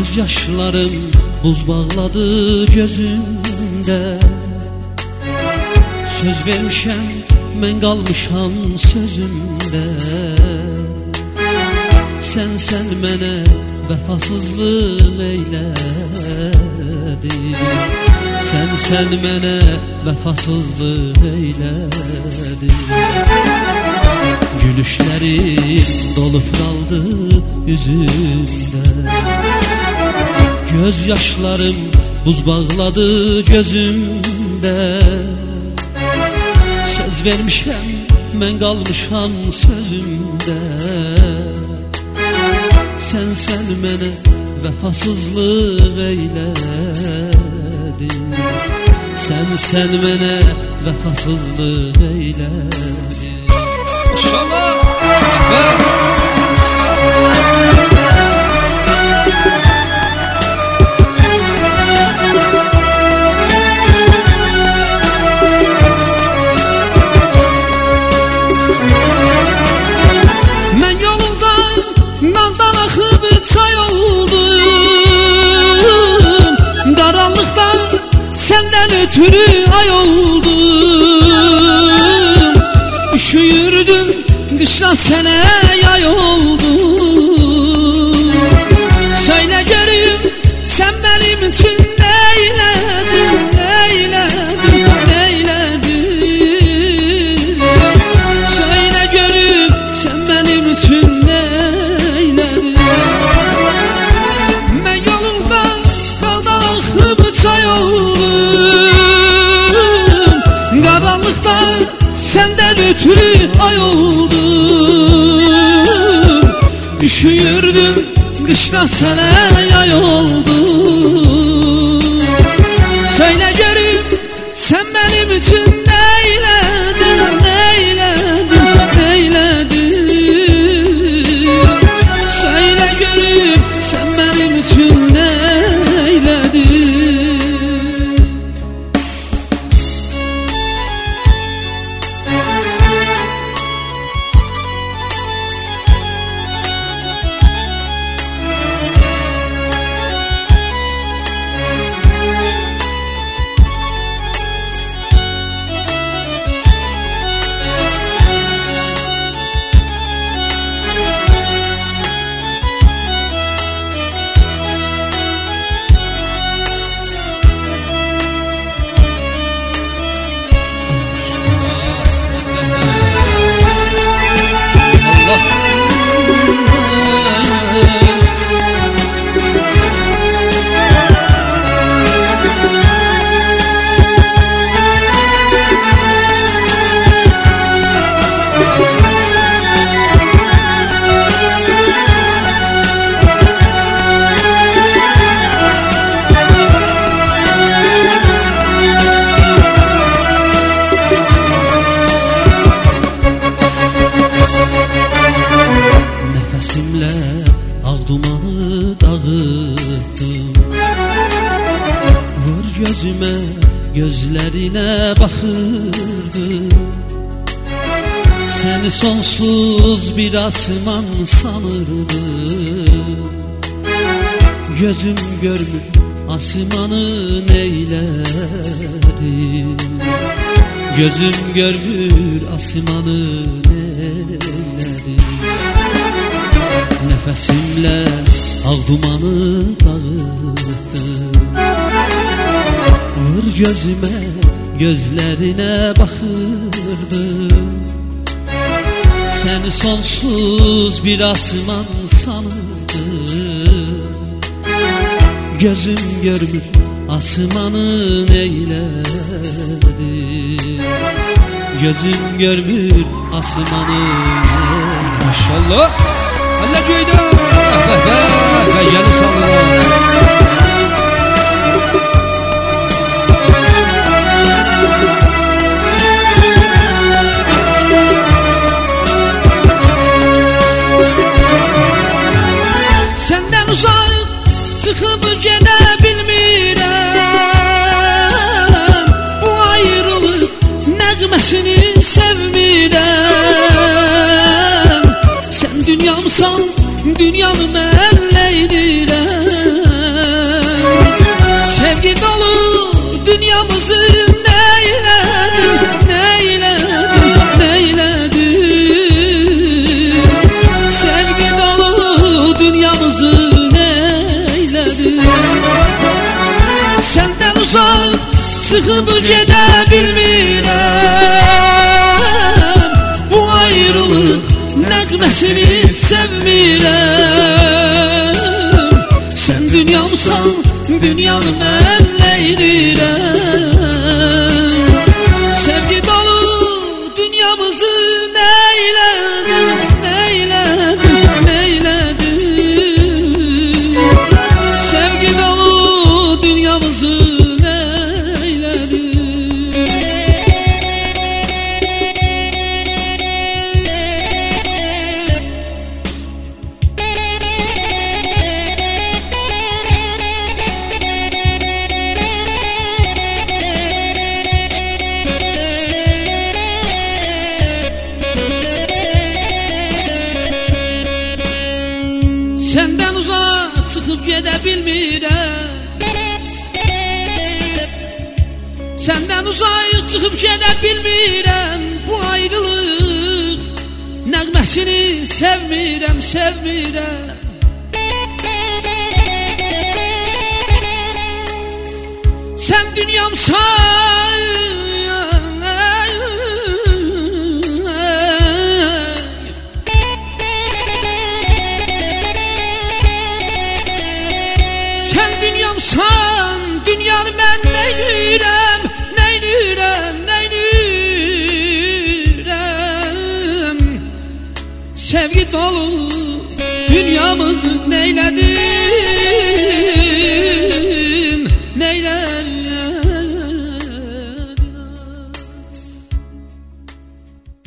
Yaşlarım buz bağladı gözümde. Söz vermişəm, mən qalmışam sözümdə. Sən mənə vəfasızlıq eylədin. Sən mənə vəfasızlıq eylədin. Gülüşlərim dolub qaldı üzümdə. Göz yaşlarım buz bağladı gözümdə. Söz vermişəm, mən qalmışam sözümdə. Sən mənə vəfasızlıq eylədin. Sən mənə vəfasızlıq eylədin. İnşallah. Ötürü ay oldum. Üşüyürdüm kışla sene yay oldum. Söyle göreyim sen benim için neyledin, neyledin, neyledin. Söyle göreyim sen benim için neyledin. Ben yolunda daldan akıp çay oldum. Karanlıkta senden ötürü ay oldum. Üşüyürdüm kışta sana yay oldum. Söyle göreyim sen benim için neyledin, neyledin, neyledin. Söyle göreyim sen benim için neyledin. Nefesimle ağ dumanı dağıttım. Vur gözüme gözlerine bakırdım. Seni sonsuz bir asman sanırdım. Gözüm görmür asmanı neyledim. Gözüm görmür asmanı neyledim. Nefesimle ağ dumanı dağıttım. Vur gözüme gözlerine bakırdım. Seni sonsuz bir asman sanırdım. Gözüm görmür asmanı neyledim. Gözüm görmür asmanı neyledim. Maşallah. Allah köyde. Feyyeli sallılar. Senden uzak çıkıp gidebilmirəm. Bu ayrılık nəğməsini sevmirəm. Sen dünyamsan dünyanı mən eyləyirəm. Senden uzak çıkıp gedə bilmirəm. Bu ayrılıq nəğməsini sevmirəm. Sen dünyamsan, dünyanı mən neylirəm. Sevgi dolu dünyamızı neyledin, neyledin, neyledin. Sevgi dolu dünyamızı neyledin. Senden uzak çıkıp gedə bilmirəm. Senden uzak çıkıp gedə bilmirəm. Bu ayrılıq nəğməsini sevmirəm, sevmirəm. Sen dünyamsan, sen dünyamsan, dünyanı mən neylirəm, neylirəm, neylirəm. Sevgi dolu dünyamızı neyledin.